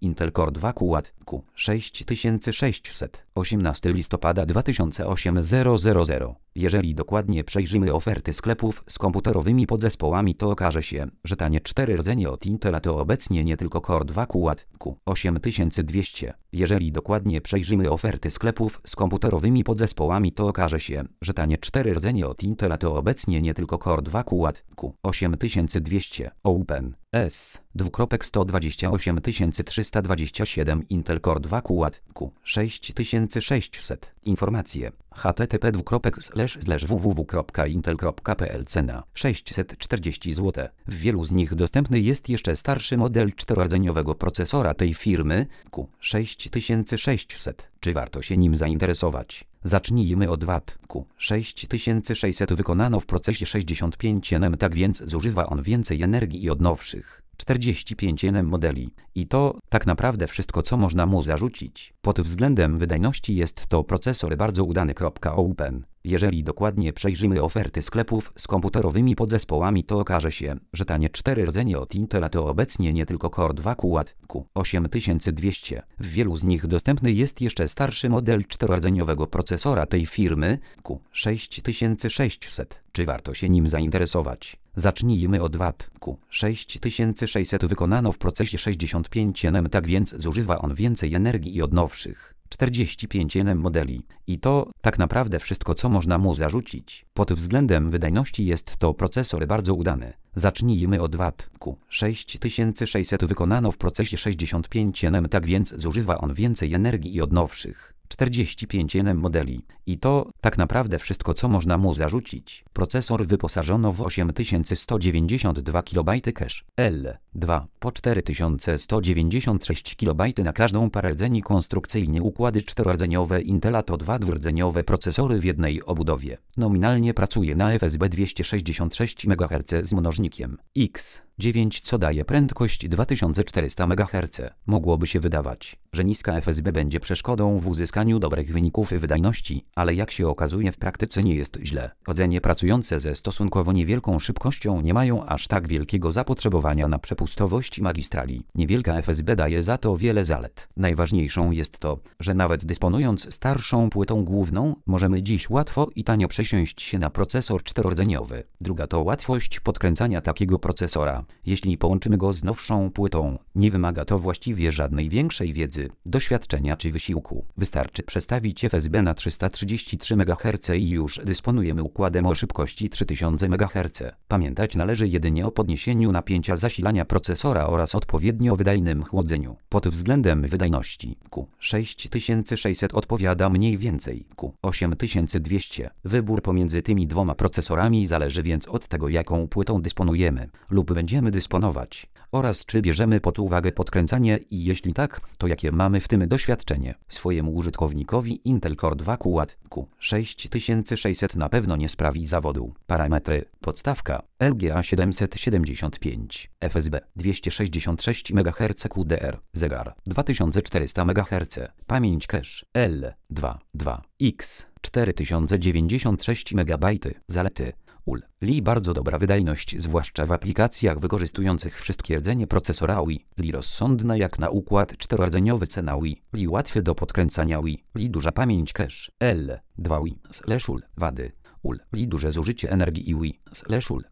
Intel Core 2 Quad Q6600 18 listopada 2008 Jeżeli dokładnie przejrzymy oferty sklepów z komputerowymi podzespołami, to okaże się, że tanie 4 rdzenie od Intela to obecnie nie tylko Core 2 Quad Q8200. Jeżeli dokładnie przejrzymy oferty sklepów z komputerowymi podzespołami, to okaże się, że tanie 4 rdzenie od Intela to obecnie nie tylko Core 2 Quad Q8200. Open S 128327 Intel Core 2 Quad Q6600. Informacje http://www.intel.pl Cena 640 zł. W wielu z nich dostępny jest jeszcze starszy model czterordzeniowego procesora tej firmy Q6600. Czy warto się nim zainteresować? Zacznijmy od wad. Q6600 wykonano w procesie 65 nm, tak więc zużywa on więcej energii i od nowszych 45 nm modeli. I to tak naprawdę wszystko, co można mu zarzucić. Pod względem wydajności jest to procesor bardzo udany. Open. Jeżeli dokładnie przejrzymy oferty sklepów z komputerowymi podzespołami, to okaże się, że tanie 4 rdzenie od Intela to obecnie nie tylko Core 2 Quad Q8200. W wielu z nich dostępny jest jeszcze starszy model czterordzeniowego procesora tej firmy Q6600. Czy warto się nim zainteresować? Zacznijmy od wad. Q6600 wykonano w procesie 65 nm, tak więc zużywa on więcej energii i od nowszych 45 nm modeli. I to tak naprawdę wszystko, co można mu zarzucić. Pod względem wydajności jest to procesor bardzo udany. Zacznijmy od wad. Q6600 wykonano w procesie 65 nm, tak więc zużywa on więcej energii i od nowszych 45 nm modeli. I to tak naprawdę wszystko, co można mu zarzucić. Procesor wyposażono w 8192 KB cache L2 po 4196 KB na każdą parę rdzeni. Konstrukcyjnie układy czterordzeniowe Intela to dwa dwurdzeniowe procesory w jednej obudowie. Nominalnie pracuje na FSB 266 MHz z mnożnikiem X9, co daje prędkość 2400 MHz. Mogłoby się wydawać, że niska FSB będzie przeszkodą w uzyskaniu dobrych wyników wydajności, ale jak się okazuje, w praktyce nie jest źle. Rdzenie pracujące ze stosunkowo niewielką szybkością nie mają aż tak wielkiego zapotrzebowania na przepustowość magistrali. Niewielka FSB daje za to wiele zalet. Najważniejszą jest to, że nawet dysponując starszą płytą główną, możemy dziś łatwo i tanio przesiąść się na procesor czterordzeniowy. Druga to łatwość podkręcania takiego procesora. Jeśli połączymy go z nowszą płytą, nie wymaga to właściwie żadnej większej wiedzy, doświadczenia czy wysiłku. Wystarczy przestawić FSB na 333 MHz i już dysponujemy układem o szybkości 3000 MHz. Pamiętać należy jedynie o podniesieniu napięcia zasilania procesora oraz odpowiednio wydajnym chłodzeniu. Pod względem wydajności Q6600 odpowiada mniej więcej Q8200. Wybór pomiędzy tymi dwoma procesorami zależy więc od tego, jaką płytą dysponujemy lub będziemy dysponować oraz czy bierzemy pod uwagę podkręcanie i jeśli tak, to jakie mamy w tym doświadczenie. Swojemu użytkownikowi Intel Core 2 Quad Q6600 na pewno nie sprawi zawodu. Parametry: podstawka LGA 775, FSB 266 MHz, QDR, zegar 2400 MHz, pamięć cache L2 X 4096 MB. Zalety: Li bardzo dobra wydajność, zwłaszcza w aplikacjach wykorzystujących wszystkie rdzenie procesora Li rozsądna jak na układ czterordzeniowy. Cena Li łatwy do podkręcania Li duża pamięć cache L2 wady Li duże zużycie energii